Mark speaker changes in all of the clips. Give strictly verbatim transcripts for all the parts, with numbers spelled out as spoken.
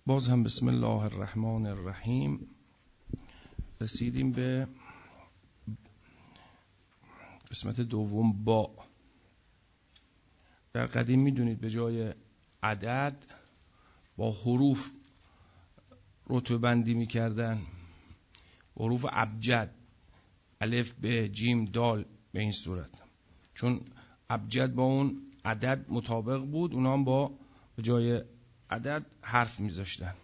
Speaker 1: باز هم بسم الله الرحمن الرحیم رسیدیم به قسمت دوم. با در قدیم میدونید به جای عدد با حروف رتبه بندی میکردن، حروف ابجد، الف ب جیم دال، به این صورت. چون ابجد با اون عدد مطابق بود، اونا هم با به جای عدد حرف میذاشتن.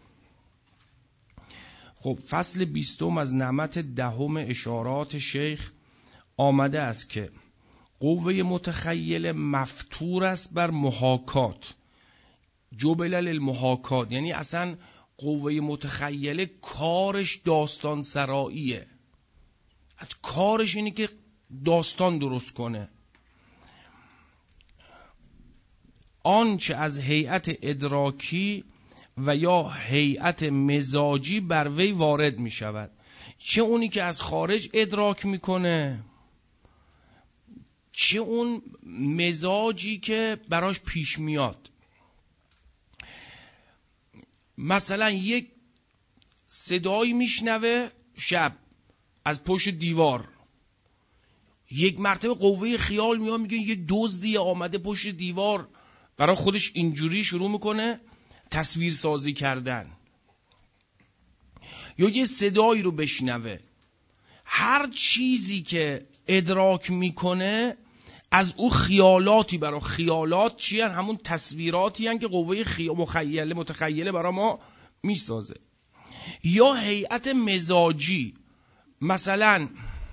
Speaker 1: خب فصل بیستم از نمط دهم اشارات شیخ آمده است که قوه متخیل مفتور است بر محاکات، جبل للمحاکات، یعنی اصلا قوه متخیل کارش داستان سراییه، از کارش اینه که داستان درست کنه. آنچه از هیئت ادراکی و یا هیئت مزاجی بر وی وارد می شود، چه اونی که از خارج ادراک میکنه، چه اون مزاجی که براش پیش میاد. مثلا یک صدایی میشنوه شب از پشت دیوار، یک مرتبه قوه خیال میاد میگه یک دزدی آمده پشت دیوار، برای خودش اینجوری شروع میکنه تصویر سازی کردن. یا یه صدایی رو بشنوه، هر چیزی که ادراک میکنه از او خیالاتی، برای خیالات چی هن؟ همون تصویراتی هن که قوه خیال مخیله متخیله برای ما میسازه. یا هیئت مزاجی، مثلا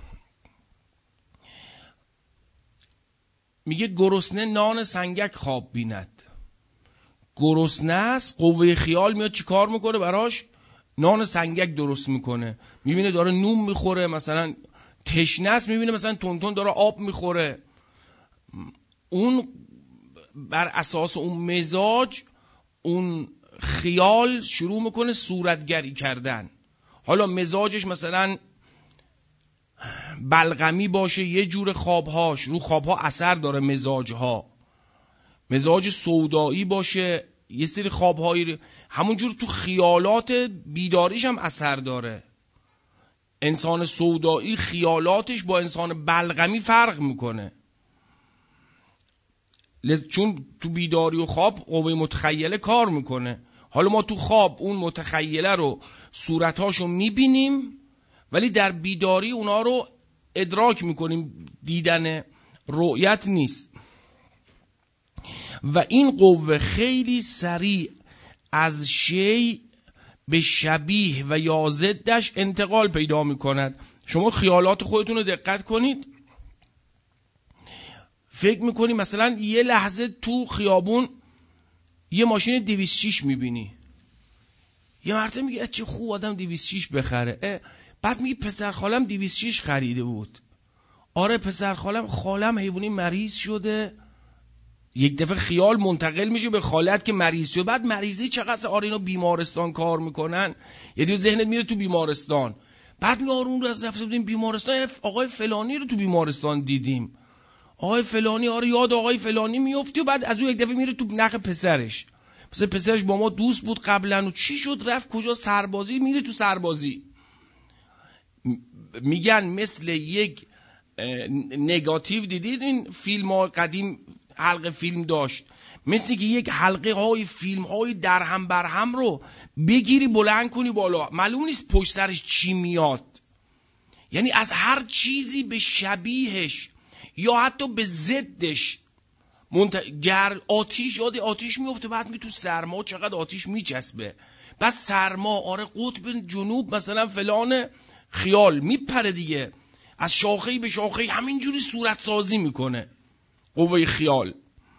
Speaker 1: میگه گرسنه نان سنگک خواب بیند، گرسنه است، قوه خیال میاد چی کار میکنه براش؟ نان سنگک درست میکنه. میبینه داره نون میخوره، مثلا تشنه است، میبینه مثلا تون داره آب میخوره. اون بر اساس اون مزاج، اون خیال شروع میکنه صورتگری کردن. حالا مزاجش مثلا بلغمی باشه، یه جور خوابهاش رو خوابها اثر داره، مزاجها مزاج سودایی باشه، یه سری خوابهایی همونجور تو خیالات بیداریش هم اثر داره. انسان سودایی خیالاتش با انسان بلغمی فرق میکنه، چون تو بیداری و خواب قوه متخیله کار میکنه. حالا ما تو خواب اون متخیله رو صورتاشو میبینیم، ولی در بیداری اونا رو ادراک میکنیم، دیدن رؤیت نیست. و این قوه خیلی سریع از شی به شبیه و یا ضدش انتقال پیدا میکند. شما خیالات خودتون رو دقت کنید، فکر میکنی مثلا یه لحظه تو خیابون یه ماشین دویست و شش میبینی، یه مرتبه میگه چه خوب آدم دویست و شش بخره، بعد میگه پسر خالم دویست و شش خریده بود. آره پسر خالم خالم حیوانی مریض شده، یک دفعه خیال منتقل میشه به خالت که مریض شده. بعد مریضی چقدر، آره اینا بیمارستان کار میکنن، یه دیگه ذهنت میره تو بیمارستان. بعد میگه آره اون رو از رفته بودیم بیمارستان، آقای فلانی رو تو بیمارستان دیدیم، آقای فلانی، آره یاد آقای فلانی میفتی. و بعد از اون یک دفعه میره تو نخ پسرش، مثلا پسرش با ما دوست بود قبلا و چی شد رفت کجا سربازی، میره تو سربازی. میگن مثل یک نگاتیو، دیدید این فیلم ها قدیم حلقه فیلم داشت، مثل که یک حلقه های فیلم های در هم بر هم رو بگیری بلند کنی بالا، معلوم نیست پشت سرش چی میاد. یعنی از هر چیزی به شبیهش یا حتی به ضدش منت... گر آتیش، یاد آتیش میفته، بعد می تو سرما چقدر آتیش میچسبه، بعد سرما، آره قطب جنوب مثلا فلان، خیال میپره دیگه، از شاخه‌ای به شاخه‌ای همینجوری صورت سازی میکنه. قوه خیال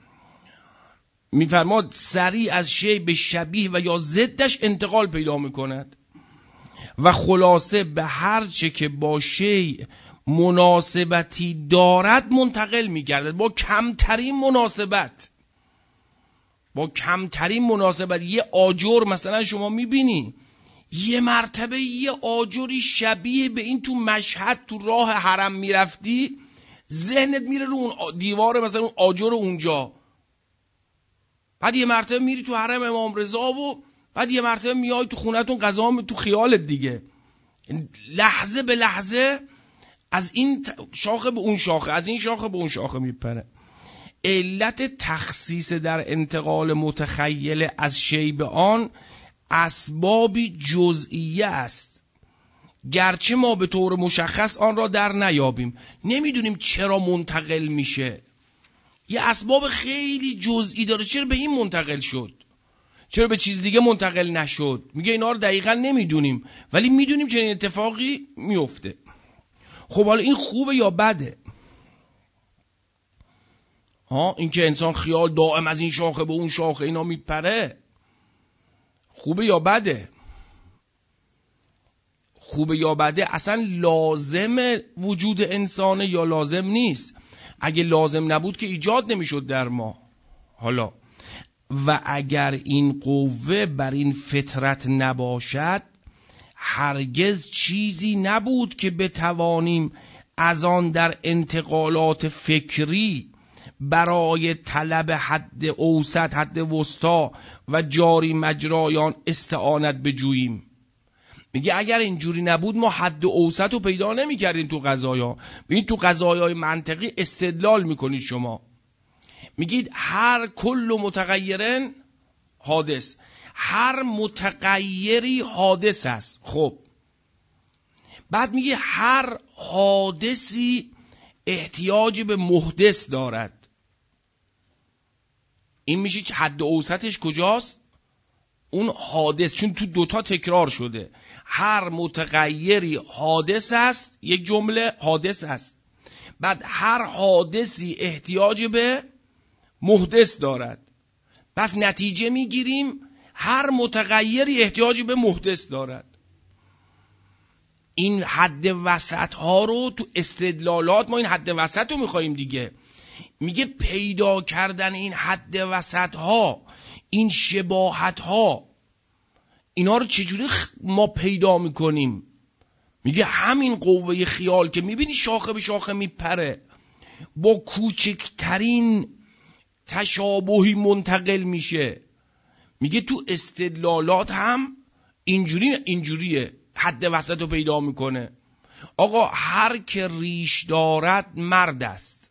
Speaker 1: میفرماد سریع از شی به شبیه و یا ضدش انتقال پیدا میکند و خلاصه به هر چه که با شی مناسبتی دارد منتقل میگردد. با کمترین مناسبت، با کمترین مناسبت. یه آجر مثلا شما میبینی، یه مرتبه یه آجری شبیه به این تو مشهد تو راه حرم میرفتی، ذهنت میره رو اون دیوار مثلا اون آجر اونجا، بعد یه مرتبه میری تو حرم امام رضا و بعد یه مرتبه میای تو خونتون غذا هم تو خیالت دیگه، لحظه به لحظه از این شاخه به اون شاخه، از این شاخه به اون شاخه میپره. علت تخصیص در انتقال متخیل از شی به آن اسبابی جزئیه است، گرچه ما به طور مشخص آن را در نیابیم. نمیدونیم چرا منتقل میشه، یه اسباب خیلی جزئی داره. چرا به این منتقل شد، چرا به چیز دیگه منتقل نشد؟ میگه اینا رو دقیقا نمیدونیم، ولی میدونیم چنین اتفاقی میفته. خب حالا این خوبه یا بده؟ ها، این که انسان خیال دائم از این شاخه به اون شاخه اینا میپره، خوبه یا بده؟ خوبه یا بده اصلا لازم وجود انسانه یا لازم نیست؟ اگه لازم نبود که ایجاد نمیشد در ما. حالا و اگر این قوه بر این فطرت نباشد، هرگز چیزی نبود که بتوانیم از آن در انتقالات فکری برای طلب حد اوسط، حد وسطا و جاری مجرایان استعانت بجوییم. میگه اگر اینجوری نبود ما حد اوسط رو پیدا نمی کردیم تو قضایا. ببین تو قضایای منطقی استدلال میکنید شما، میگید هر کل متغیرن حادث، هر متغیری حادث است. خب بعد میگه هر حادثی احتیاج به محدث دارد. این میشه حد اوسطش کجاست؟ اون حادث، چون تو دوتا تکرار شده. هر متغیری حادث است، یک جمله حادث است. بعد هر حادثی احتیاج به محدث دارد. پس نتیجه میگیریم هر متغیری احتیاج به محدث دارد. این حد وسط ها رو تو استدلالات ما این حد وسط رو میخواییم دیگه. میگه پیدا کردن این حد وسط ها، این شباهت ها، اینا رو چجوری ما پیدا میکنیم؟ میگه همین قوه خیال که میبینی شاخه به شاخه میپره، با کوچکترین تشابهی منتقل میشه. میگه تو استدلالات هم اینجوری اینجوریه، حد وسط رو پیدا میکنه. آقا هر که ریش دارد مرد است.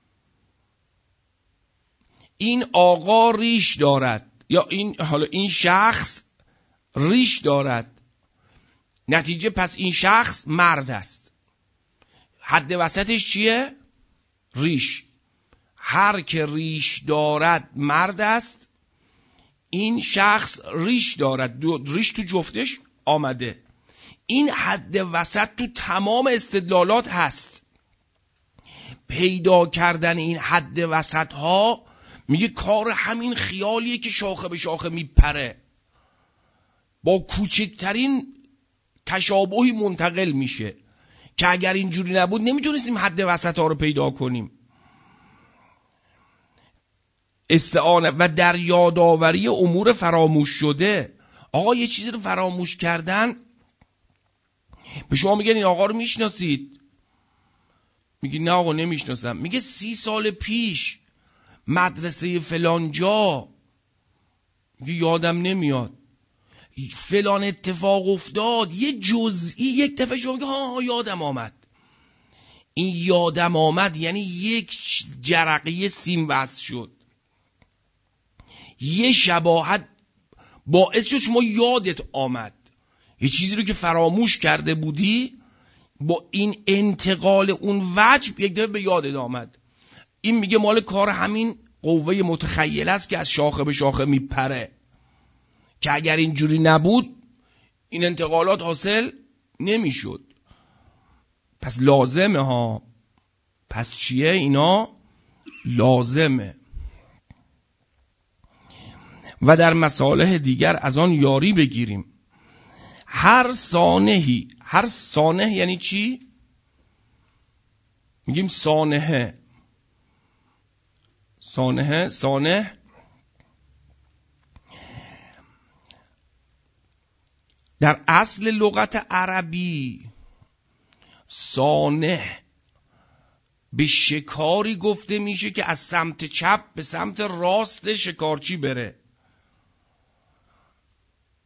Speaker 1: این آقا ریش دارد، یا این حالا این شخص ریش دارد، نتیجه پس این شخص مرد است. حد وسطش چیه؟ ریش. هر که ریش دارد مرد است، این شخص ریش دارد، ریش تو جفتش آمده. این حد وسط تو تمام استدلالات هست. پیدا کردن این حد وسط ها میگه کار همین خیالیه که شاخه به شاخه میپره، با کوچکترین تشابهی منتقل میشه که اگر اینجوری نبود نمیتونستیم حد وسط ها رو پیدا کنیم. استعانه و در یادآوری امور فراموش شده. آقا یه چیزی رو فراموش کردن، به شما میگن این آقا رو میشناسید؟ میگی نه آقا نمیشناسم. میگه سی سال پیش مدرسه فلان جا، میگه یادم نمیاد، فلان اتفاق افتاد، یه جزئی یک دفعه شما میگه ها ها یادم آمد. این یادم آمد یعنی یک جرقه سیم وصل شد، یه شباهت باعث شد شما یادت آمد. یه چیزی رو که فراموش کرده بودی با این انتقال اون وجه یک دفعه به یادت آمد. این میگه مال کار همین قوه متخیل است که از شاخه به شاخه میپره، که اگر اینجوری نبود این انتقالات حاصل نمیشد. پس لازمه ها. پس چیه اینا؟ لازمه. و در مصالح دیگر از آن یاری بگیریم. هر سانحی، هر سانح یعنی چی؟ میگیم سانحه. سانحه، سانح در اصل لغت عربی سانح به شکاری گفته میشه که از سمت چپ به سمت راست شکارچی بره.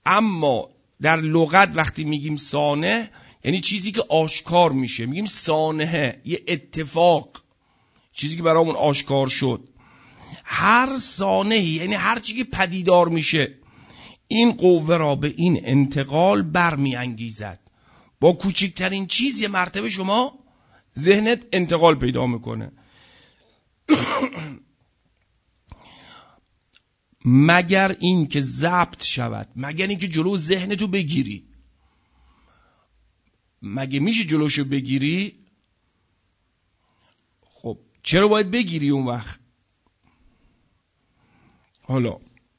Speaker 1: اما در لغت وقتی میگیم سانح یعنی چیزی که آشکار میشه، میگیم سانحه، یه اتفاق، چیزی که برامون آشکار شد. هر سانحی یعنی هر چیزی که پدیدار میشه این قوه را به این انتقال برمی انگیزد. با کوچکترین چیز یه مرتبه شما ذهنت انتقال پیدا میکنه. مگر این که ضبط شود، مگر این که جلو ذهنتو بگیری. مگه میشه جلوشو بگیری؟ خب چرا باید بگیری اون وقت؟ حالا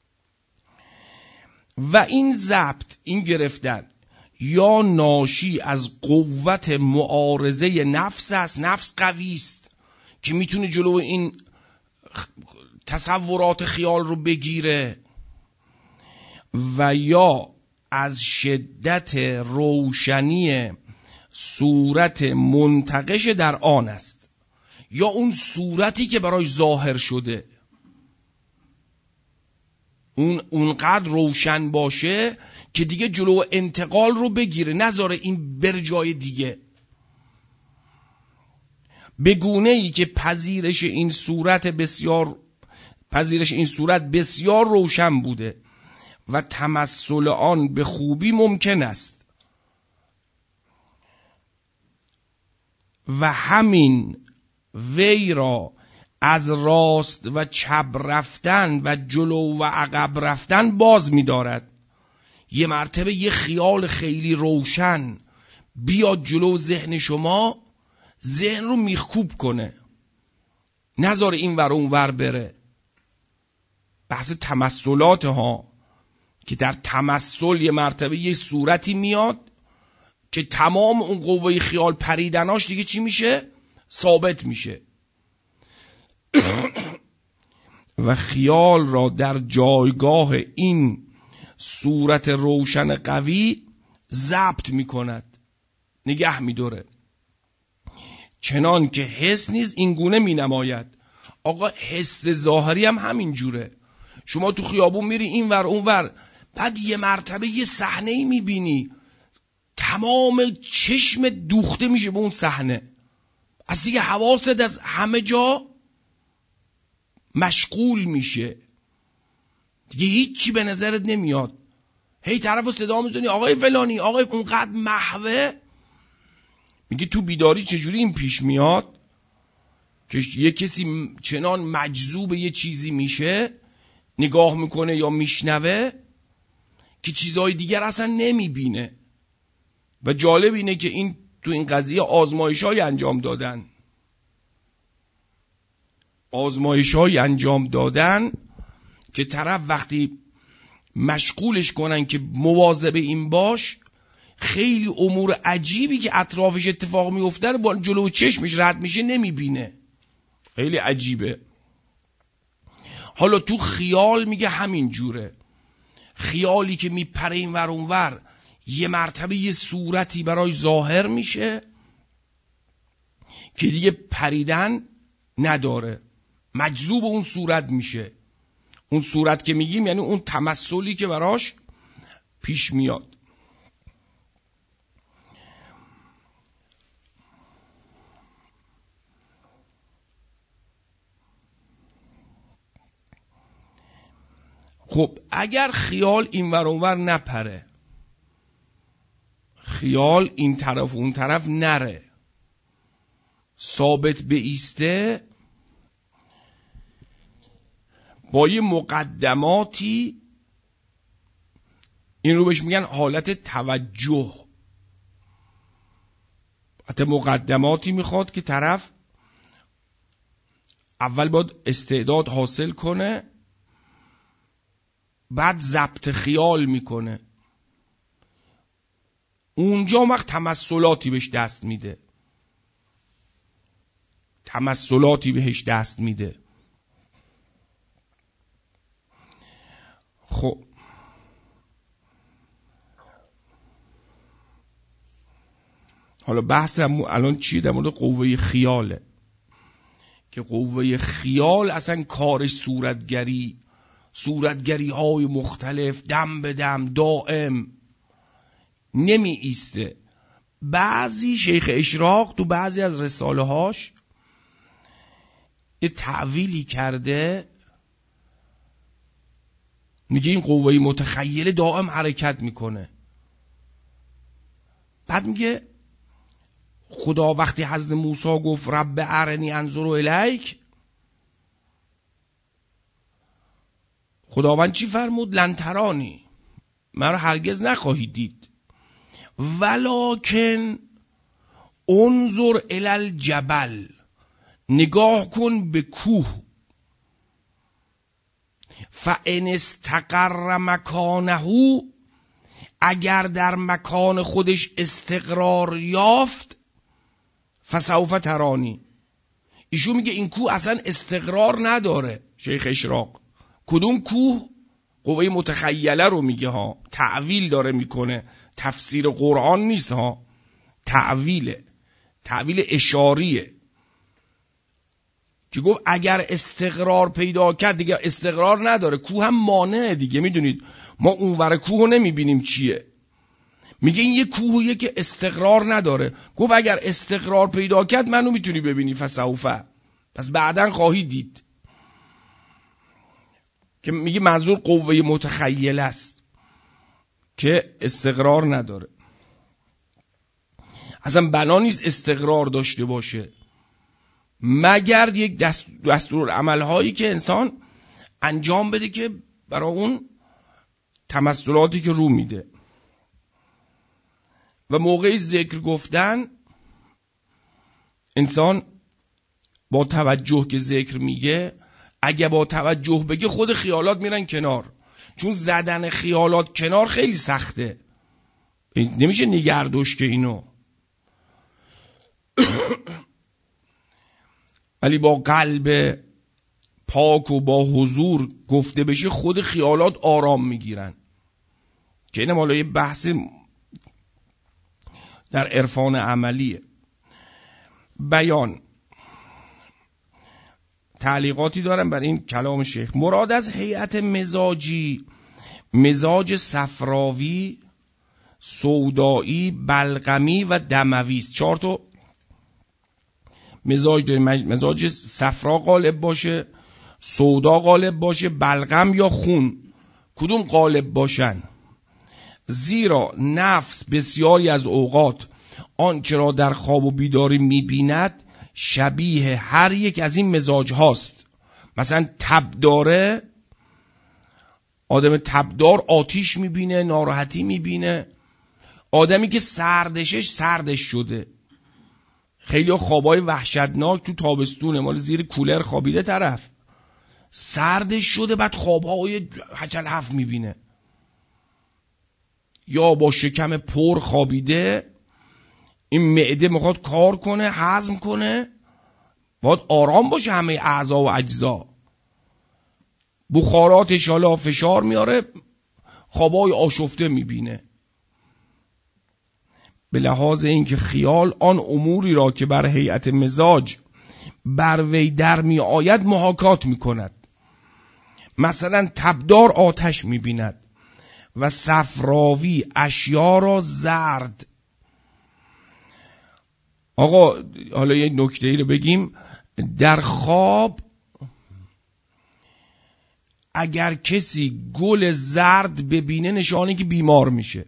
Speaker 1: و این ضبط، این گرفتن یا ناشی از قوت معارضه نفس است، نفس قوی است که میتونه جلو این تصورات خیال رو بگیره، و یا از شدت روشنی صورت منتقش در آن است، یا اون صورتی که برای ظاهر شده اون اونقدر روشن باشه که دیگه جلو انتقال رو بگیره، نذاره این بر جای دیگه. به گونه ای که پذیرش این صورت بسیار پذیرش این صورت بسیار روشن بوده و تمثل آن به خوبی ممکن است و همین وی را از راست و چپ رفتن و جلو و عقب رفتن باز می دارد. یه مرتبه یه خیال خیلی روشن بیاد جلو ذهن شما، ذهن رو میخکوب کنه، نذاره این ور اون ور بره. بحث تمثلات ها که در تمثل یه مرتبه یه صورتی میاد که تمام اون قوه خیال پریدناش دیگه چی میشه؟ ثابت میشه. و خیال را در جایگاه این صورت روشن قوی ضبط میکند، نگه میداره. چنان که حس نیز این گونه می نماید. آقا حس ظاهری هم همین جوره. شما تو خیابون میری این ور اون ور، بعد یه مرتبه یه صحنه‌ای میبینی، تمام چشم دوخته میشه به اون صحنه، از دیگه حواست از همه جا مشغول میشه، دیگه هیچی به نظرت نمیاد. هی طرفو صدا میزنی آقای فلانی، آقای اونقدر محوه. میگه تو بیداری چجوری این پیش میاد که یه کسی چنان مجذوب یه چیزی میشه، نگاه میکنه یا میشنوه که چیزهای دیگر اصلا نمیبینه. و جالب اینه که این تو این قضیه آزمایش‌های انجام دادن آزمایش‌های انجام دادن که طرف وقتی مشغولش کنن که مواظب این باش، خیلی امور عجیبی که اطرافش اتفاق میفته با جلو چشمش رد میشه نمیبینه. خیلی عجیبه. حالا تو خیال میگه همین جوره. خیالی که میپره این ور اون ور، یه مرتبه یه صورتی برای ظاهر میشه که دیگه پریدن نداره، مجذوب اون صورت میشه. اون صورت که میگیم یعنی اون تمثلی که براش پیش میاد. خب اگر خیال این ور اون ور نپره، خیال این طرف اون طرف نره، ثابت بایسته، با یه مقدماتی، این رو بهش میگن حالت توجه، حتی مقدماتی میخواد که طرف اول باید استعداد حاصل کنه، بعد ضبط خیال میکنه، اونجا وقت تمثلاتی بهش دست میده تمثلاتی بهش دست میده خب حالا بحثم الان چیه؟ در مورد قوه خیاله که قوه خیال اصلا کارش صورتگری، صورتگری های مختلف، دم به دم، دائم، نمی ایسته. بعضی شیخ اشراق تو بعضی از رساله هاش یه تعویلی کرده، میگه این قوه متخیله دائم حرکت میکنه. بعد میگه خدا وقتی حضرت موسی گفت رب ارنی انظر الیک، خداوند چی فرمود؟ لن ترانی، مرا هرگز نخواهی دید، ولکن انظر الی الجبل، نگاه کن به کوه، فان استقر مکانه، اگر در مکان خودش استقرار یافت، فسوف ترانی. ایشون میگه این کوه اصلا استقرار نداره. شیخ اشراق کدوم کوه؟ قوه متخیله رو میگه ها، تعویل داره میکنه، تفسیر قرآن نیست ها، تعویله، تعویل اشاریه که گفت اگر استقرار پیدا کرد دیگه استقرار نداره. کوه هم مانعه دیگه، میدونید ما اونور کوه رو نمیبینیم چیه. میگه این یه کوهیه که استقرار نداره. گفت اگر استقرار پیدا کرد منو میتونی ببینی، فسوفه، پس بعدن خواهی دید. که میگه منظور قوه متخیله است که استقرار نداره. اصلا بنا نیست استقرار داشته باشه مگر یک دستور عمل هایی که انسان انجام بده که برای اون تمثلاتی که رو میده. و موقع ذکر گفتن انسان با توجه که ذکر میگه، اگه با توجه بگه خود خیالات میرن کنار، چون زدن خیالات کنار خیلی سخته، نمیشه نگردش که اینو. ولی با قلب پاک و با حضور گفته بشه خود خیالات آرام میگیرن. که اینم حالا یه بحث در عرفان عملیه. بیان تعلیقاتی دارم بر این کلام شیخ. مراد از هیئت مزاجی، مزاج صفراوی، سودایی، بلغمی و دموی است. چهار تا مزاج داریم. مزاج صفرا غالب باشه، سودا غالب باشه، بلغم یا خون. کدوم غالب باشن؟ زیرا نفس بسیاری از اوقات آنچه را در خواب و بیداری میبیند شبیه هر یک از این مزاج هاست. مثلا تب داره، آدم تبدار آتیش میبینه، ناراحتی میبینه. آدمی که سردشش سردش شده، خیلی خوابای وحشتناک تو تابستونه، مال زیر کولر خوابیده طرف، سردش شده، بعد خوابهای هچل هفت میبینه. یا با شکم پر خوابیده، این معده میخواد کار کنه، هضم کنه، باید آرام باشه همه اعضا و اجزا. بخاراتش حالا فشار میاره، خوابای آشفته میبینه. به لحاظ اینکه خیال آن اموری را که بر هیئت مزاج بر وی در می آید محاکات می کند. مثلا تبدار آتش می بیند و صفراوی اشیا را زرد. آقا حالا یک نکته ای رو بگیم. در خواب اگر کسی گل زرد ببینه نشانه که بیمار میشه.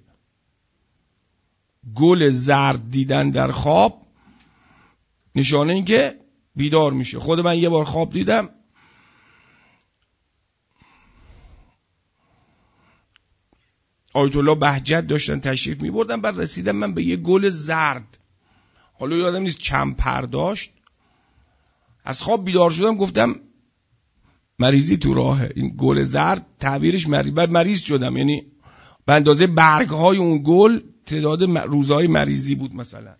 Speaker 1: گل زرد دیدن در خواب نشانه این که بیدار میشه. خود من یه بار خواب دیدم، آیت الله بهجت داشتن تشریف میبردن، بعد رسیدم من به یه گل زرد، حالا یادم نیست چند پر داشت. از خواب بیدار شدم، گفتم مریضی تو راهه. این گل زرد تعبیرش مریض، بعد مریض شدم، یعنی به اندازه برگ های اون گل تعداد روزهای مریضی بود مثلا.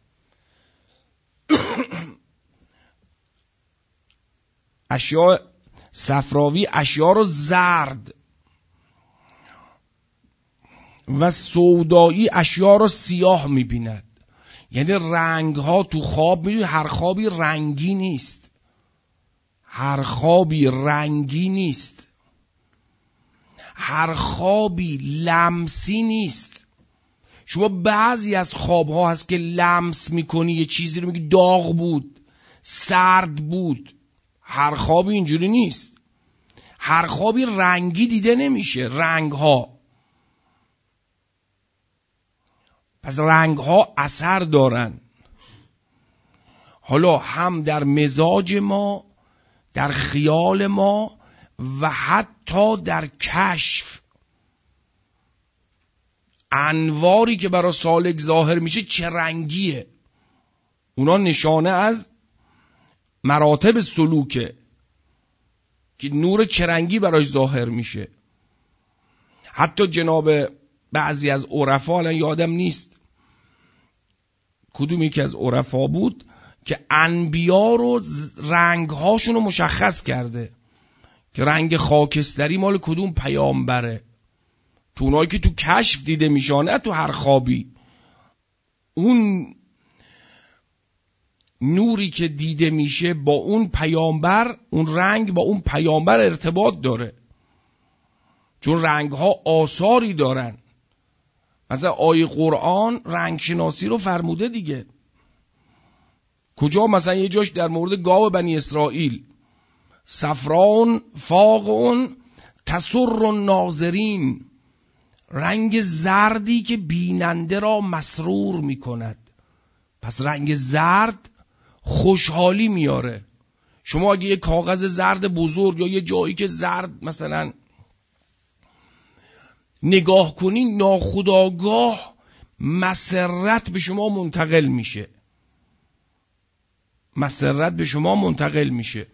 Speaker 1: اشیا صفراوی اشیا رو زرد و سودایی اشیا رو سیاه میبیند. یعنی رنگ ها تو خواب، میدونی هر خوابی رنگی نیست، هر خوابی رنگی نیست. هر خوابی لمسی نیست. شما بعضی از خوابها هست که لمس میکنی، یه چیزی رو میگی داغ بود، سرد بود. هر خوابی اینجوری نیست. هر خوابی رنگی دیده نمیشه. رنگ ها، پس رنگ ها اثر دارن. حالا هم در مزاج ما، در خیال ما و حتی در کشف، انواری که برای سالک ظاهر میشه چه رنگیه، اونا نشانه از مراتب سلوکه که نور چه رنگی براش ظاهر میشه. حتی جناب بعضی از عرفا، الان یادم نیست کدوم یکی از عرفا بود که انبیا رو رنگهاشون رو مشخص کرده که رنگ خاکستری مال کدوم پیامبره. تو اونایی که تو کشف دیده میشه، نه تو هر خوابی. اون نوری که دیده میشه با اون پیامبر، اون رنگ با اون پیامبر ارتباط داره، چون رنگ ها آثاری دارن. مثلا آیه قرآن رنگ شناسی رو فرموده دیگه. کجا؟ مثلا یه جاش در مورد گاو بنی اسرائیل، صفران فاقون تسر الناظرین، رنگ زردی که بیننده را مسرور میکند. پس رنگ زرد خوشحالی میاره. شما اگه یه کاغذ زرد بزرگ یا یه جایی که زرد مثلا نگاه کنین، ناخودآگاه مسرت به شما منتقل میشه. مسرت به شما منتقل میشه.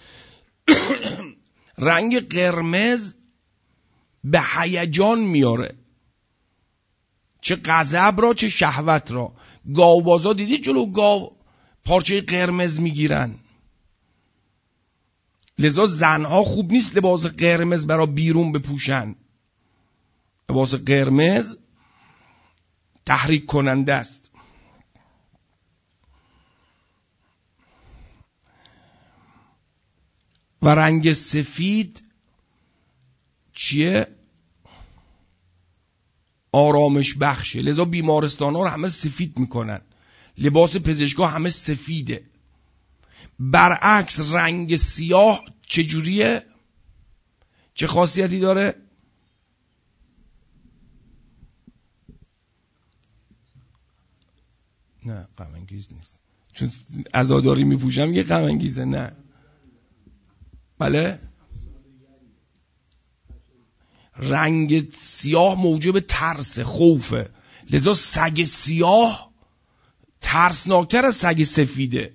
Speaker 1: رنگ قرمز به هیجان میاره، چه غضب را چه شهوت را. گاوبازا دیدید جلو گاو پارچه قرمز میگیرن. لذا زنها خوب نیست لباس قرمز برا بیرون بپوشن. لباس قرمز تحریک کننده است. و رنگ سفید چیه؟ آرامش بخشه. لذا بیمارستان ها رو همه سفید میکنن. لباس پزشکا همه سفیده. برعکس رنگ سیاه چجوریه؟ چه خاصیتی داره؟ نه غم انگیز نیست، چون عزاداری میپوشم یه غم انگیزه. نه بله، رنگ سیاه موجب ترس، خوفه. لذا سگ سیاه ترسناکتر از سگ سفیده.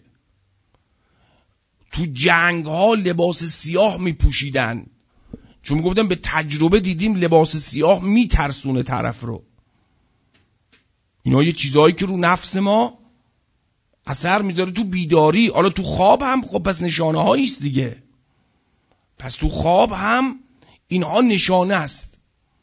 Speaker 1: تو جنگ ها لباس سیاه میپوشیدن، چون میگفتن به تجربه دیدیم لباس سیاه میترسونه طرف رو. اینا یه چیزهایی که رو نفس ما اثر میذاره تو بیداری. حالا تو خواب هم خب پس نشانه هاییست دیگه. پس تو خواب هم اینها نشانه است.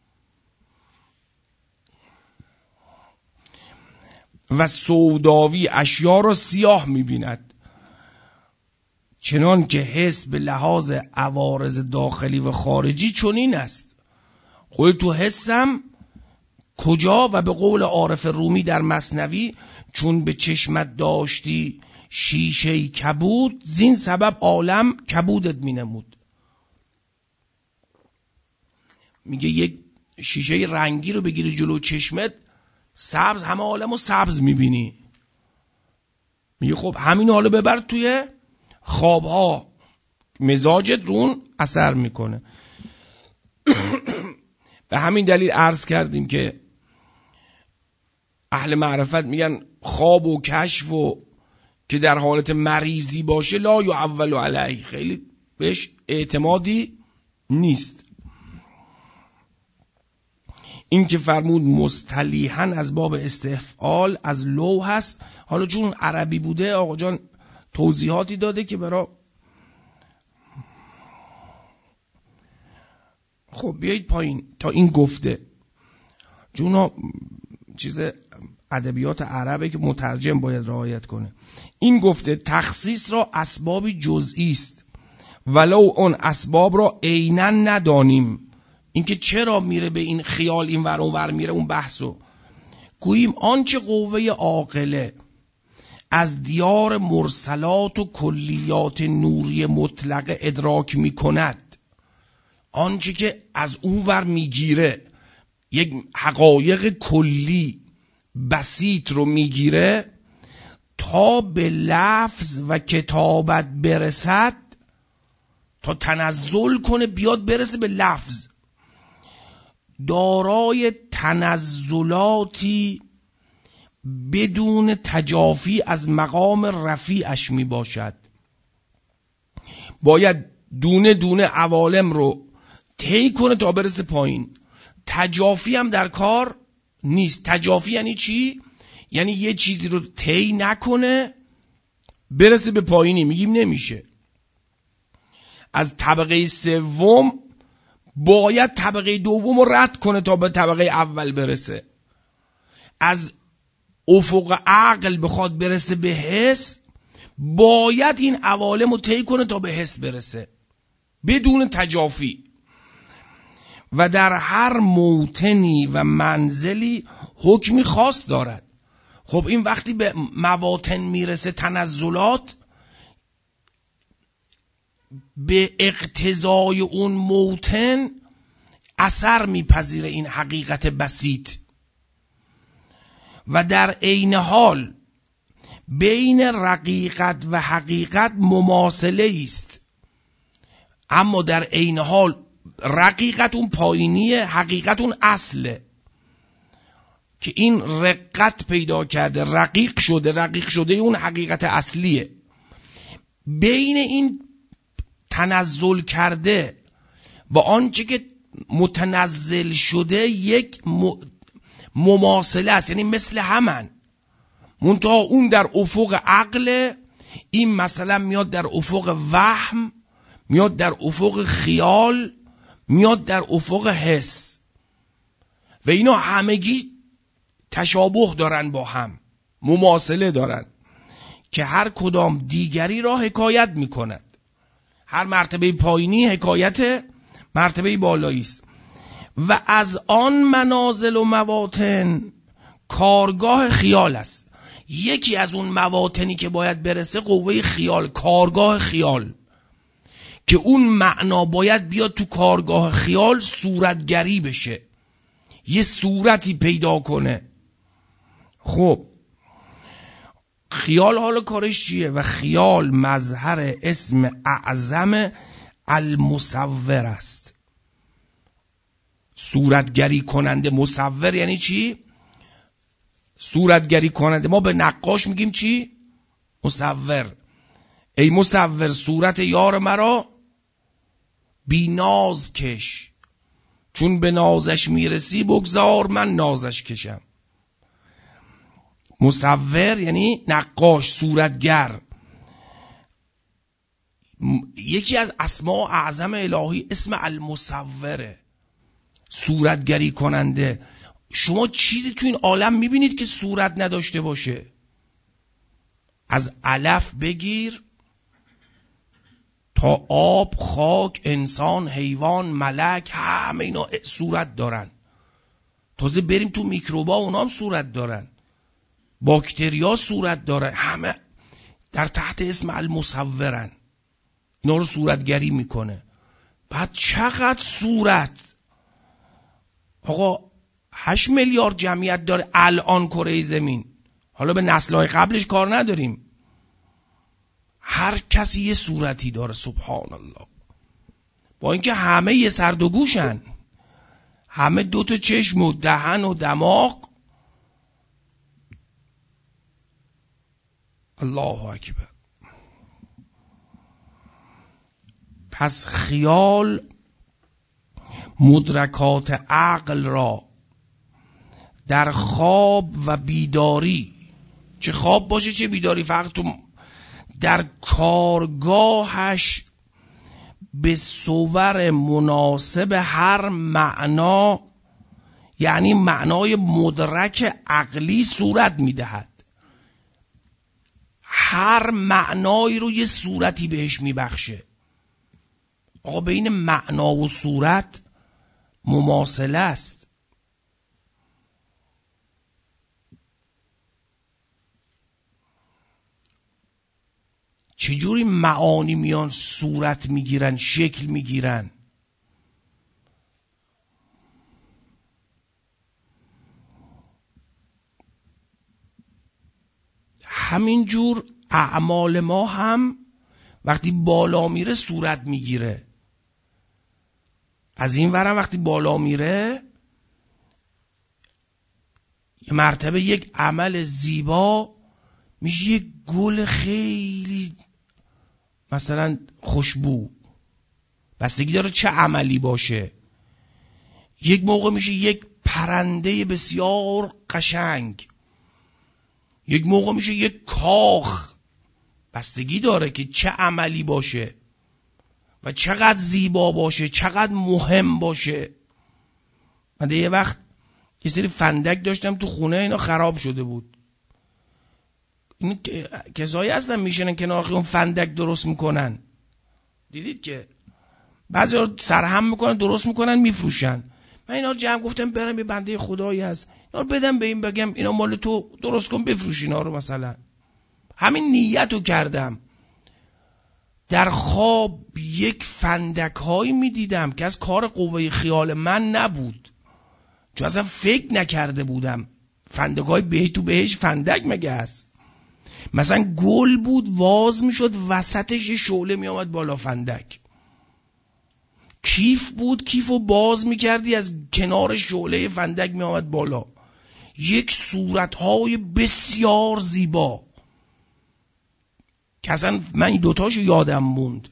Speaker 1: و سوداوی اشیا را سیاه میبیند، چنان که حس به لحاظ عوارض داخلی و خارجی چنین است. خود تو حسم کجا؟ و به قول عارف رومی در مثنوی، چون به چشمت داشتی شیشه کبود، زین سبب عالم کبودت مینمود. میگه یک شیشه رنگی رو بگیری جلو چشمت، سبز، همه عالمو سبز میبینی. میگه خب همین حالو ببر توی خوابها، مزاجت رون اثر میکنه. به همین دلیل عرض کردیم که اهل معرفت میگن خواب و کشف و که در حالت مریضی باشه لا یعول علیه، خیلی بهش اعتمادی نیست. این که فرمود مستلیحاً از باب استفعال از لو هست. حالا چون عربی بوده آقا جان توضیحاتی داده که برای خب بیایید پایین تا این گفته، چون چیز ادبیات عربه که مترجم باید رعایت کنه. این گفته تخصیص را اسبابی جزئی است، ولو اون اسباب را عیناً ندانیم اینکه چرا میره به این خیال این ور اون ور میره اون بحثو گوییم آنچه قوه عاقله از دیار مرسلات و کلیات نوری مطلقه ادراک میکند، آنچه که از اون ور میگیره، یک حقایق کلی بسیط رو میگیره تا به لفظ و کتابت برسد، تا تنزل کنه بیاد برسه به لفظ، دارای تنزلاتی بدون تجافی از مقام رفیعش می باشد. باید دونه دونه عوالم رو طی کنه تا برسه پایین. تجافی هم در کار نیست. تجافی یعنی چی؟ یعنی یه چیزی رو طی نکنه برسه به پایینی، میگیم نمیشه. از طبقه سوم باید طبقه دوم رو رد کنه تا به طبقه اول برسه. از افق عقل بخواد برسه به حس، باید این عوالم رو طی کنه تا به حس برسه بدون تجافی. و در هر موطنی و منزلی حکمی خاص دارد. خب این وقتی به مواطن میرسه تنزلات، به اقتضای اون موطن اثر میپذیره این حقیقت بسیط. و در عین حال بین رقیقت و حقیقت مماثله است، اما در عین حال رقیقت اون پایینیه، حقیقت اون اصله که این رقت پیدا کرده، رقیق شده، رقیق شده اون حقیقت اصلیه. بین این تنزل کرده و آنچه که متنزل شده یک مماثله است، یعنی مثل همن، منتها اون در افق عقل، این مثلا میاد در افق وهم، میاد در افق خیال، میاد در افق حس، و اینا همگی تشابه دارن با هم، مماثله دارن که هر کدام دیگری را حکایت میکنند. هر مرتبه پایینی حکایت مرتبه بالایی است. و از آن منازل و مواطن کارگاه خیال است. یکی از اون مواطنی که باید برسه قوه خیال، کارگاه خیال، که اون معنا باید بیاد تو کارگاه خیال صورتگری بشه، یه صورتی پیدا کنه. خب خیال حالا کارش چیه؟ و خیال مظهر اسم اعظم المصور است. صورتگری کننده. مصور یعنی چی؟ صورتگری کننده. ما به نقاش میگیم چی؟ مصور. ای مصور صورت یار مرا بی ناز کش، چون به نازش میرسی بگذار من نازش کشم. مصور یعنی نقاش، صورتگر. یکی از اسماء اعظم الهی اسم المصوره، صورتگری کننده. شما چیزی تو این عالم میبینید که صورت نداشته باشه؟ از علف بگیر تا آب، خاک، انسان، حیوان، ملک، همه اینا صورت دارن. تازه بریم تو میکروبا، اونا هم صورت دارن. باکتریا صورت دارن. همه در تحت اسم المصورن. اینا رو صورتگری میکنه. بعد چقدر صورت؟ آقا هشت میلیارد جمعیت داره الان کره زمین. حالا به نسل‌های قبلش کار نداریم. هر کسی یه صورتی داره. سبحان الله. با اینکه همه یه سر دو گوشن، همه دو تا چشم و دهن و دماغ. الله اکبر. پس خیال مدرکات عقل را در خواب و بیداری، چه خواب باشه چه بیداری، فقط تو در کارگاهش به صور مناسب هر معنا، یعنی معنای مدرک عقلی صورت میدهد. هر معنایی رو یه صورتی بهش میبخشه. آقا بین معنا و صورت مماثله است. چجوری معانی میان صورت میگیرن، شکل میگیرن؟ همینجور اعمال ما هم وقتی بالا میره صورت میگیره. از این ورم وقتی بالا میره یه مرتبه یک عمل زیبا میشه یک گل خیلی مثلا خوشبو، بستگی داره چه عملی باشه. یک موقع میشه یک پرنده بسیار قشنگ، یک موقع میشه یک کاخ، بستگی داره که چه عملی باشه و چقدر زیبا باشه، چقدر مهم باشه. من یه وقت یه سری فندک داشتم تو خونه، اینا خراب شده بود. این کسایی هستن میشنن کنار اون فندک درست میکنن، دیدید که بعضی ها سرهم میکنن درست میکنن میفروشن. من اینا رو جمع گفتم برم یه بنده خدایی هست اینا رو بدم به این، بگم اینا مال تو، درست کن بفروش اینا رو. مثلا همین نیت رو کردم. در خواب یک فندک هایی میدیدم که از کار قوه خیال من نبود، چون اصلا فکر نکرده بودم. فندک های به تو بهش فندک مگه هست؟ مثلا گل بود واز میشد وسطش یه شعله میامد بالا فندک. کیف بود کیفو باز میکردی از کنار شعله فندک میامد بالا. یک صورتهای بسیار زیبا که اصلا من این دوتاشو یادم موند.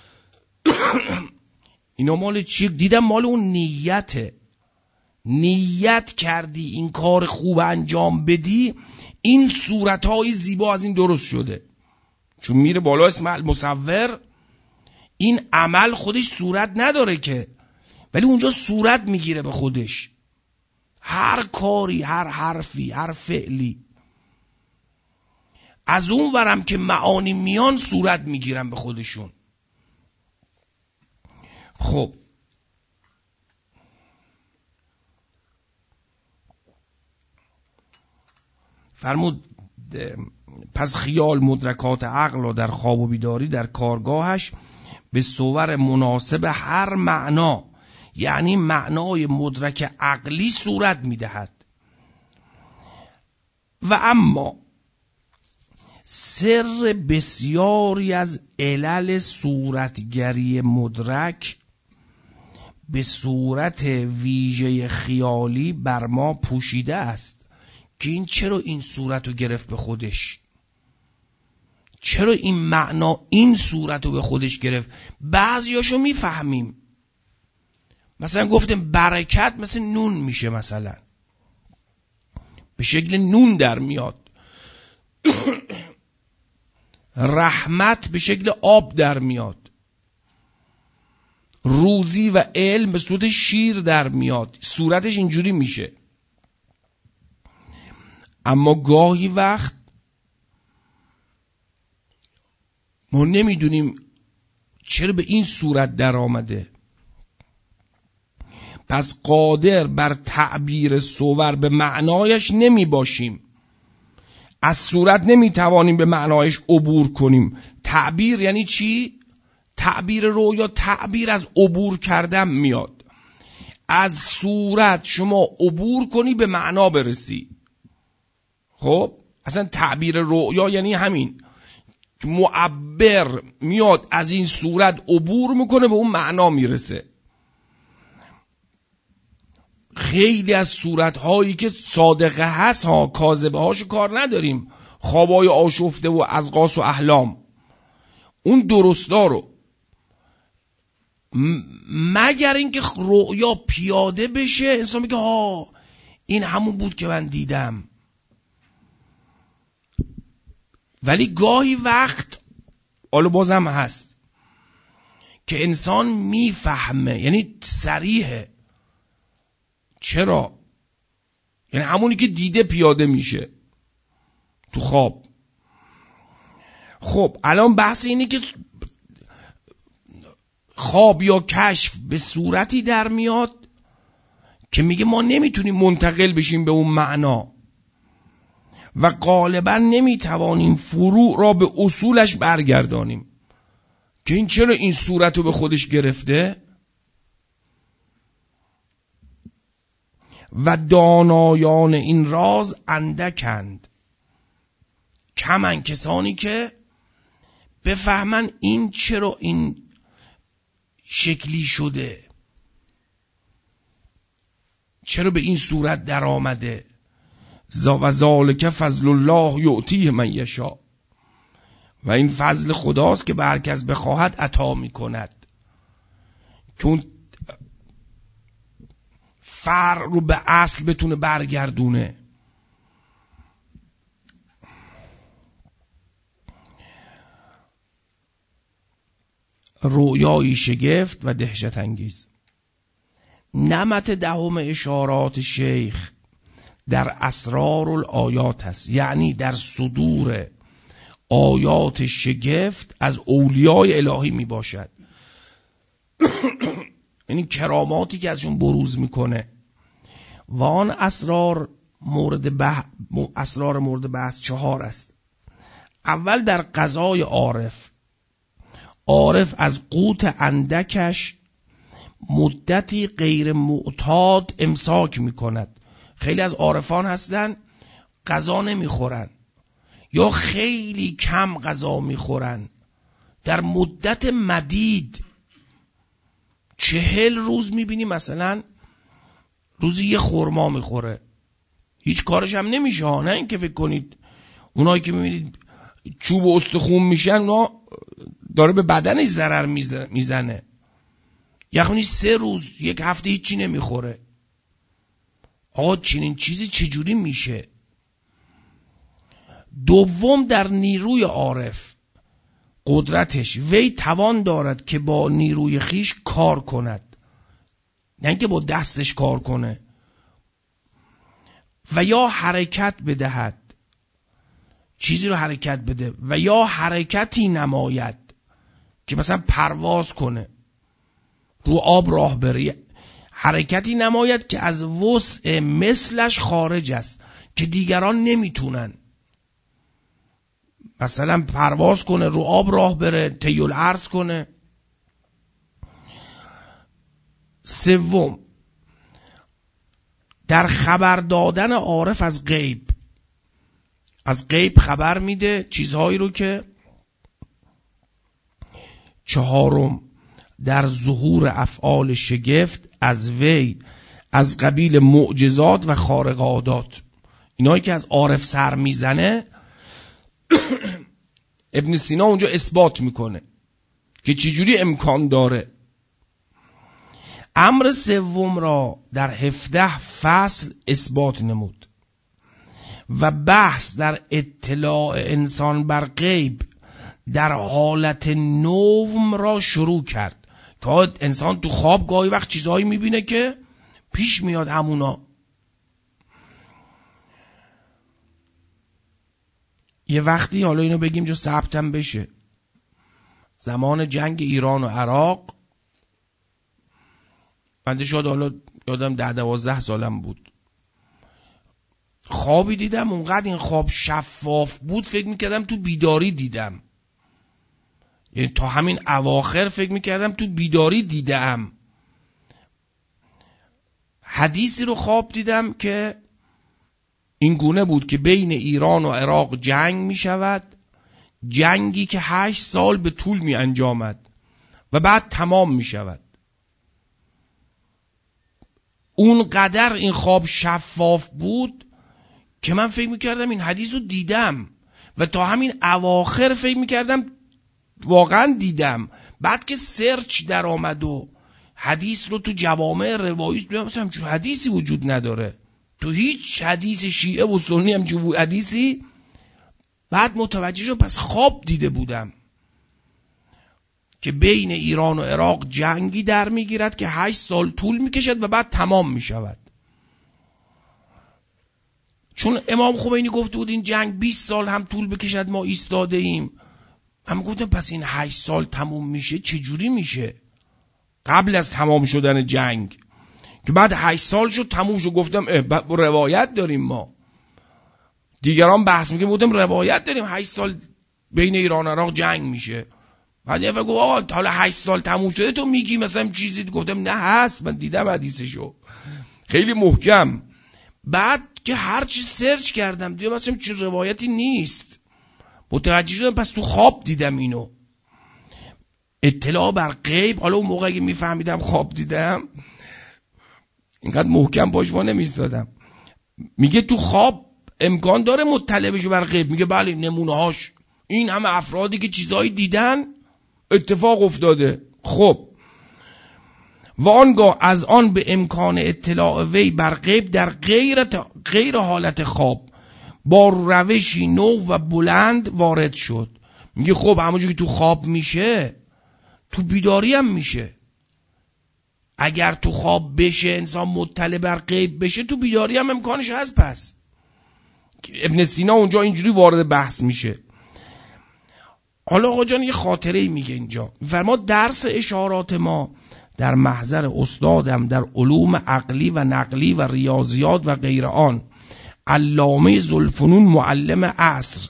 Speaker 1: اینا مال چی؟ دیدم مال اون نیته. نیت کردی این کار خوب انجام بدی، این صورتهای زیبا از این درست شده. چون میره بالا اسم المصور، این عمل خودش صورت نداره که، ولی اونجا صورت میگیره به خودش. هر کاری، هر حرفی، هر فعلی. از اون ورم که معانی میان صورت میگیرن به خودشون. خب فرمود پس خیال مدرکات عقل و در خواب و بیداری در کارگاهش به صور مناسب هر معنا، یعنی معنای مدرک عقلی صورت میدهد. و اما سر بسیاری از علل صورتگری مدرک به صورت ویژه خیالی بر ما پوشیده است که این چرا این صورت رو گرفت به خودش، چرا این معنا این صورت رو به خودش گرفت. بعضیاشو میفهمیم، مثلا گفتیم برکت مثل نون میشه، مثلا به شکل نون در میاد. رحمت به شکل آب در میاد. روزی و علم به صورت شیر در میاد، صورتش اینجوری میشه. اما گاهی وقت ما نمیدونیم چرا به این صورت در آمده، پس قادر بر تعبیر صور به معنایش نمی باشیم. از صورت نمی توانیم به معنایش عبور کنیم. تعبیر یعنی چی؟ تعبیر رویا تعبیر از عبور کردن میاد. از صورت شما عبور کنی به معنا برسی. خب اصلا تعبیر رویا یعنی همین، معبر میاد از این صورت عبور میکنه به اون معنا میرسه. خیلی از صورتهایی که صادقه هست ها، کاذبه هاشو کار نداریم، خوابای آشفته و ازقاس و احلام، اون درستا رو مگر اینکه رؤیا پیاده بشه انسان میگه ها این همون بود که من دیدم. ولی گاهی وقت حالا بازم هست که انسان میفهمه، یعنی صریحه. چرا؟ یعنی همونی که دیده پیاده میشه تو خواب. خب الان بحث اینه که خواب یا کشف به صورتی در میاد که میگه ما نمیتونیم منتقل بشیم به اون معنا و غالبا نمیتوانیم فروع را به اصولش برگردانیم. که این چرا این صورت رو به خودش گرفته؟ و دانایان این راز اندکند، کمن کسانی که بفهمن این چرا این شکلی شده، چرا به این صورت در آمده. و ذالک فضل الله یعطیه من یشاء، و این فضل خداست که به هر کس بخواهد عطا میکند. که اون فرع رو به اصل بتونه برگردونه. رویایی شگفت و دهشت انگیز. نمط دهم اشارات شیخ در اسرار الآیات است، یعنی در صدور آیات شگفت از اولیای الهی می باشد. یعنی کراماتی که ازشون بروز میکنه. و آن اسرار مورد بح... اسرار مورد بحث چهار است. اول در قضای عارف. عارف از قوت اندکش مدتی غیر معتاد امساک میکند. خیلی از عارفان هستن غذا نمیخورن یا خیلی کم غذا میخورن در مدت مدید. چهل روز میبینی مثلا روزی یه خرما میخوره، هیچ کارش هم نمیشه. نه این که فکر کنید اونایی که میبینید چوب و استخون میشن اونا داره به بدنش ضرر میزنه. یعنی سه روز یک هفته هیچی نمیخوره. آقا چنین چیزی چجوری میشه؟ دوم در نیروی عارف، قدرتش، وی توان دارد که با نیروی خیش کار کند، نه اینکه با دستش کار کنه. و یا حرکت بدهد، چیزی رو حرکت بده، و یا حرکتی نماید که مثلا پرواز کنه، رو آب راه بره. حرکتی نماید که از وسع مثلش خارج است، که دیگران نمیتونن. مثلا پرواز کنه، رو آب راه بره، طی الارض کنه. سوم در خبر دادن عارف از غیب. از غیب خبر میده چیزهایی رو که. چهارم در ظهور افعال شگفت از وی از قبیل معجزات و خارق عادات. اینایی که از عارف سر میزنه ابن سینا اونجا اثبات میکنه که چجوری امکان داره. امر سوم را در هفده فصل اثبات نمود و بحث در اطلاع انسان بر غیب در حالت نوم را شروع کرد. که انسان تو خواب گاهی وقت چیزهایی میبینه که پیش میاد همونا. یه وقتی، حالا اینو بگیم جو ثبتم بشه، زمان جنگ ایران و عراق، من شاید حالا یادم ده دوازده سالم بود، خوابی دیدم اونقدر این خواب شفاف بود فکر میکردم تو بیداری دیدم. یعنی تا همین اواخر فکر میکردم تو بیداری دیدم. حدیثی رو خواب دیدم که این گونه بود که بین ایران و عراق جنگ میشود، جنگی که هشت سال به طول می انجامد و بعد تمام میشود. اون قدر این خواب شفاف بود که من فکر میکردم این حدیث رو دیدم و تا همین اواخر فکر میکردم واقعا دیدم. بعد که سرچ در آمد و حدیث رو تو جوامع روایت دیدم، مثلا چون حدیثی وجود نداره تو هیچ حدیث شیعه و سنی هم چون حدیثی. بعد متوجه شدم پس خواب دیده بودم که بین ایران و عراق جنگی در میگیرد که هشت سال طول میکشد و بعد تمام میشود. چون امام خمینی گفته بود این جنگ بیست سال هم طول بکشد ما ایستاده ایم، من گفتم پس این هشت سال تموم میشه چجوری میشه قبل از تمام شدن جنگ؟ که بعد هشت سال شد تموم شد. گفتم اه روایت داریم ما. دیگران بحث میگه بودم روایت داریم هشت سال بین ایران و عراق جنگ میشه. بعد یه فکر گفت آقا حالا هشت سال تموم شده تو میگی مثلا چیزی. گفتم نه هست، من دیدم حدیثشو خیلی محکم. بعد که هر چی سرچ کردم دیدم مثلا چه روایتی نیست. متوجه شدم پس تو خواب دیدم اینو. اطلاع بر غیب. حالا اون موقع اگه میفهمیدم خواب دیدم اینقدر محکم باش وا نمیستادم. میگه تو خواب امکان داره مطلع بشه بر غیب. میگه بله نمونه هاش این همه افرادی که چیزایی دیدن اتفاق افتاده. خب و آنگاه از آن به امکان اطلاع وی بر غیب در غیر غیر حالت خواب با روشی نو و بلند وارد شد. میگه خب همونجوری که تو خواب میشه تو بیداری هم میشه. اگر تو خواب بشه انسان مطلع بر غیب بشه تو بیداری هم امکانش هست. پس ابن سینا اونجا اینجوری وارد بحث میشه. حالا آقا جان یه خاطره میگه اینجا. فرما درس اشارات ما در محضر استادم در علوم عقلی و نقلی و ریاضیات و غیر آن علامه ذوالفنون معلم عصر.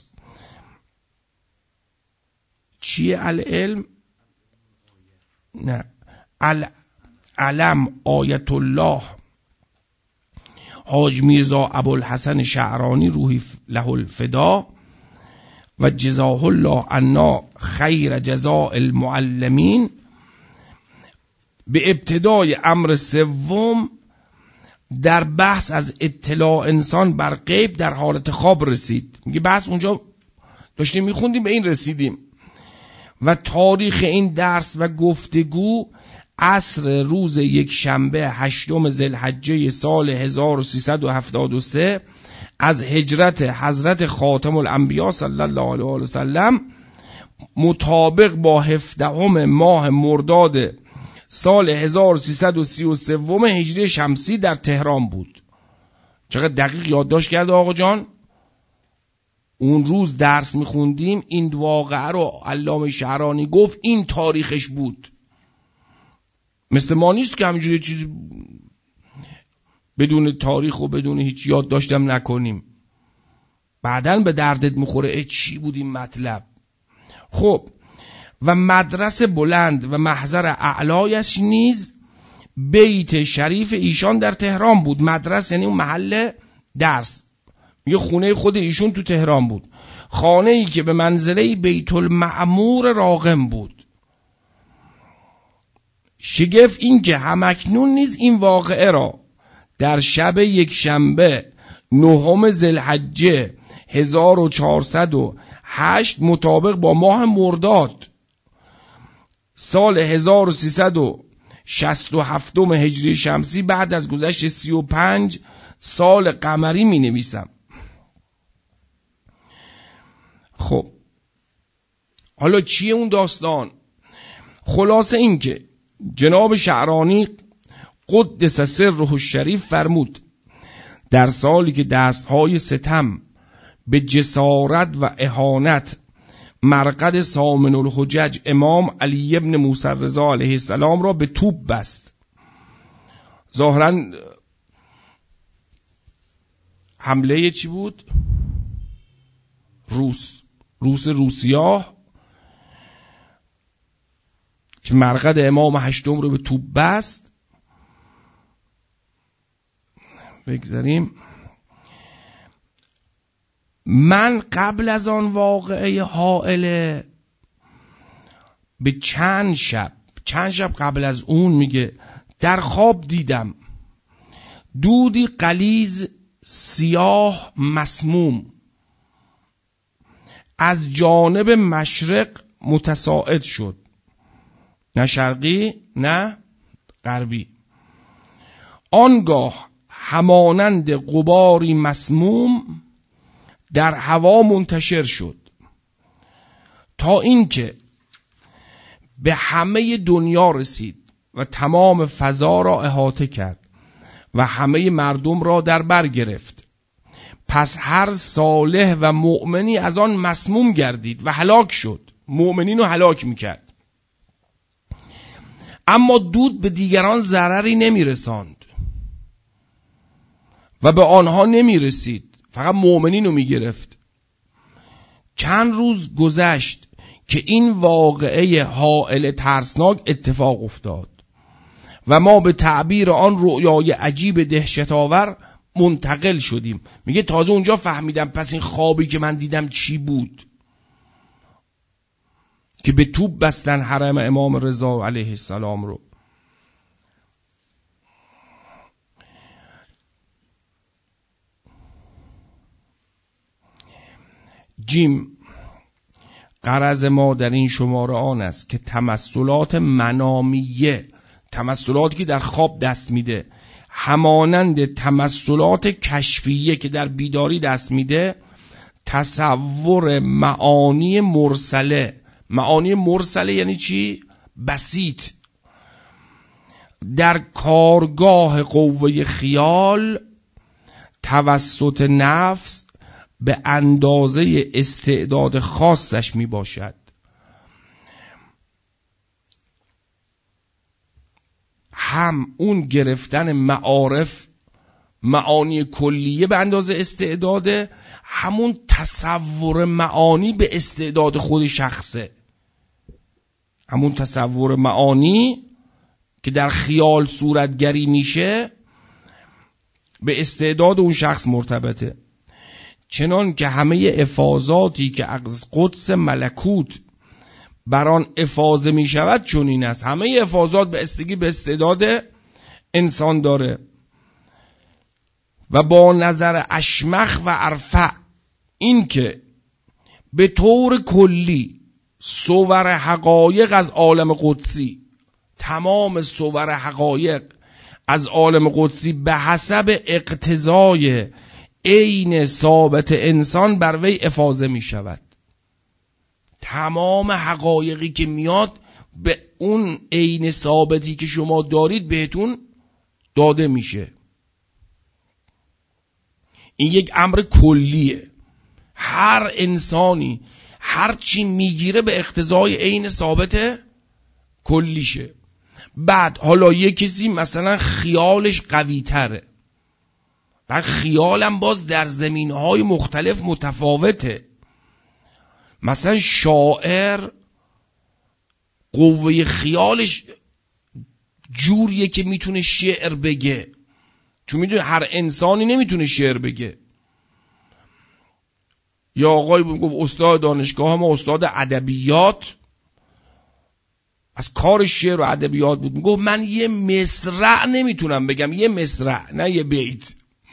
Speaker 1: چیه العلم؟ نه العلم آیت الله حاج میرزا ابوالحسن شعرانی روحی له الفدا و جزاه الله عنا خیر جزاء المعلمین به ابتدای امر سوم در بحث از اطلاع انسان بر غیب در حالت خواب رسید. میگه بحث اونجا داشتیم میخوندیم به این رسیدیم و تاریخ این درس و گفتگو عصر روز یک شنبه هشتم ذوالحجه سال هزار و سیصد و هفتاد و سه از هجرت حضرت خاتم الانبیا صلی الله علیه و سلم مطابق با هفدهم ماه مرداد سال هزار و سیصد و سی و سه هجری شمسی در تهران بود. چقدر دقیق یادداشت کرده آقا جان. اون روز درس میخوندیم این واقعه رو علامه شعرانی گفت این تاریخش بود. مثل ما نیست که همینجوری چیزی بدون تاریخ و بدون هیچ یاد داشتم نکنیم. بعدن به دردت میخوره ای چی بود این مطلب. خب و مدرسه بلند و محضر اعلایش نیز بیت شریف ایشان در تهران بود. مدرسه یعنی اون محل درس. یه خونه خود ایشون تو تهران بود. خانه ای که به منزله بیت المعمور راقم بود. شگفت این که همکنون نیز این واقعه را در شب یک شنبه نهم ذوالحجه هزار و چهارصد و هشت مطابق با ماه مرداد سال هزار و سیصد و شصت و هفت هجری شمسی بعد از گذشت سی و پنج سال قمری می نویسم. خب حالا چیه اون داستان؟ خلاصه این که جناب شعرانی قدس سره الشریف فرمود در سالی که دستهای ستم به جسارت و اهانت مرقد سامن الحجج امام علی ابن موسی رضا علیه السلام را به توپ بست. ظاهراً حمله چی بود؟ روس روس روسیاه که مرقد امام هشتم رو به توپ بست. بگذاریم. من قبل از آن واقعه حائله به چند شب چند شب قبل از اون میگه در خواب دیدم دودی غلیظ سیاه مسموم از جانب مشرق متصاعد شد، نه شرقی نه غربی. آنگاه همانند غباری مسموم در هوا منتشر شد تا اینکه به همه دنیا رسید و تمام فضا را احاطه کرد و همه مردم را در بر گرفت. پس هر صالح و مؤمنی از آن مسموم گردید و هلاک شد. مؤمنین رو هلاک میکرد. اما دود به دیگران ضرری نمیرساند. و به آنها نمی رسید، فقط مؤمنین رو می گرفت. چند روز گذشت که این واقعه هائل ترسناک اتفاق افتاد و ما به تعبیر آن رؤیای عجیب دهشت‌آور منتقل شدیم. میگه تازه اونجا فهمیدم پس این خوابی که من دیدم چی بود، که به توپ بستن حرم امام رضا علیه السلام رو. جیم، غرض ما در این شماره آن است که تمثلات منامیه، تمثلاتی که در خواب دست میده، همانند تمثلات کشفیه که در بیداری دست میده، تصور معانی مرسله. معانی مرسله یعنی چی؟ بسیط. در کارگاه قوه خیال توسط نفس به اندازه استعداد خاصش می باشد. هم اون گرفتن معارف، معانی کلیه به اندازه استعداده، همون تصور معانی به استعداد خود شخصه. همون تصور معانی که در خیال صورتگری میشه به استعداد اون شخص مرتبطه. چنان که همه افاضاتی که از قدس ملکوت بر آن افاضه می شود چون این است. همه افاضات به استگی به استعداد انسان داره و با نظر اشمخ و ارفع این که به طور کلی صور حقایق از عالم قدسی، تمام صور حقایق از عالم قدسی به حسب اقتضای عین ثابت انسان بر وی افاضه می شود. تمام حقایقی که میاد به اون عین ثابتی که شما دارید بهتون داده میشه. این یک امر کلیه. هر انسانی هر چی میگیره به اقتضای عین ثابت کلیشه. بعد حالا یک کسی مثلا خیالش قوی تره و خیالم باز در زمینهای مختلف متفاوته. مثلا شاعر قوه خیالش جوریه که میتونه شعر بگه، چون میدونه هر انسانی نمیتونه شعر بگه. یا آقای میگفت استاد دانشگاه ما استاد ادبیات از کار شعر و ادبیات بود، میگفت من یه مصرع نمیتونم بگم، یه مصرع نه یه بیت.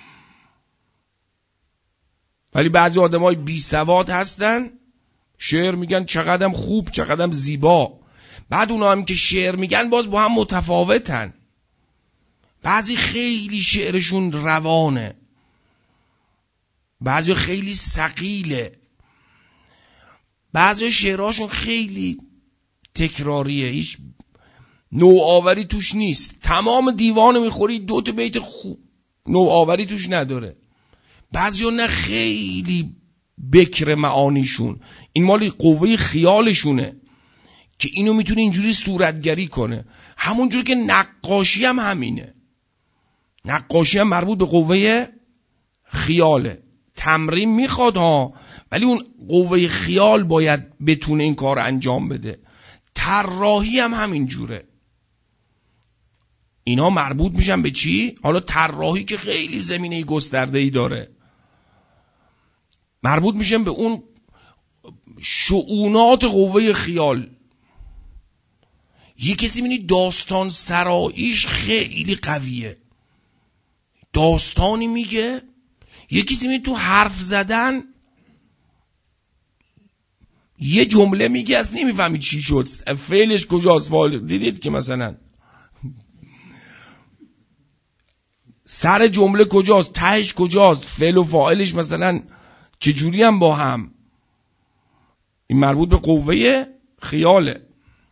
Speaker 1: ولی بعضی آدمای بی سواد هستن شعر میگن چقدرم خوب چقدرم زیبا، بعد اونا هم که شعر میگن باز با هم متفاوتن. بعضی خیلی شعرشون روانه، بعضی خیلی ثقیله، بعضی شعرهاشون خیلی تکراریه، هیچ نوآوری توش نیست. تمام دیوانو میخوری دو تا بیت خوب نوآوری توش نداره. بعضی نه خیلی بکر معانیشون، این مالی قوه خیالشونه که اینو میتونه اینجوری صورتگری کنه. همونجور که نقاشی هم همینه، نقاشی هم مربوط به قوه خیاله. تمرین میخواد ها، ولی اون قوه خیال باید بتونه این کار انجام بده. طراحی هم همینجوره. اینا مربوط میشن به چی؟ حالا طراحی که خیلی زمینه گسترده‌ای داره، مربوط میشن به اون شؤونات قوه خیال. یه کسی میبینی داستان سراییش خیلی قویه، داستانی میگه. یه کسی میبینی تو حرف زدن یه جمله میگه از نمیفهمی چی شد، فعلش کجاست، فعل دیدید که مثلا سر جمله کجاست، تهش کجاست، فعل و فاعلش مثلا چجوری هم با هم. این مربوط به قوه خیاله.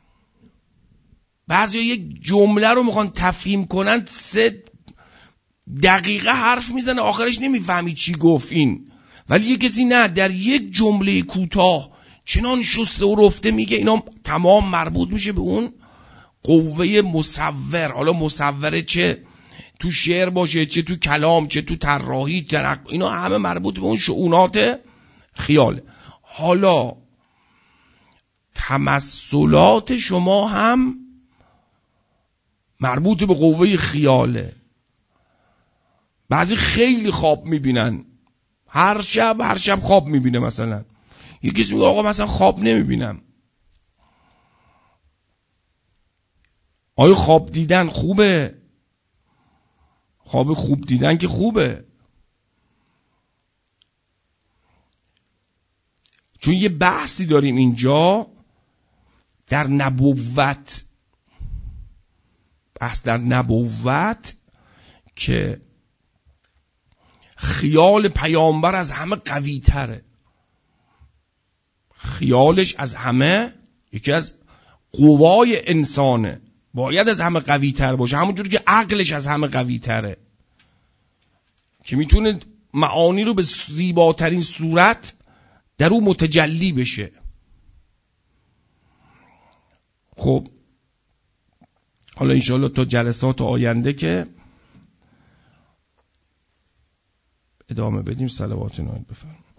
Speaker 1: بعضی یک جمله رو میخوان تفهیم کنن، سه دقیقه حرف میزنه آخرش نمیفهمی چی گفت این. ولی یک کسی نه، در یک جمله کوتاه چنان شسته و رفته میگه. اینا تمام مربوط میشه به اون قوه مصور. حالا مصوره چه تو شعر باشه، چه تو کلام، چه تو طراحی، اینا همه مربوط به اون شؤونات خیاله. حالا تمثلات شما هم مربوط به قوه خیاله. بعضی خیلی خواب میبینن، هر شب هر شب خواب میبینه. مثلا یکی میگه آقا مثلا خواب نمیبینم. آیا خواب دیدن خوبه؟ خواب خوب دیدن که خوبه، چون یه بحثی داریم اینجا در نبوت، بحث در نبوت که خیال پیامبر از همه قوی تره. خیالش از همه یکی از قوای انسانه، باید از همه قوی تر باشه، همونجوری که عقلش از همه قوی تره که میتونه معانی رو به زیباترین صورت در اون متجلی بشه. خب حالا انشاءالله تا جلسات آینده که ادامه بدیم. صلوات نایت بفرمایید.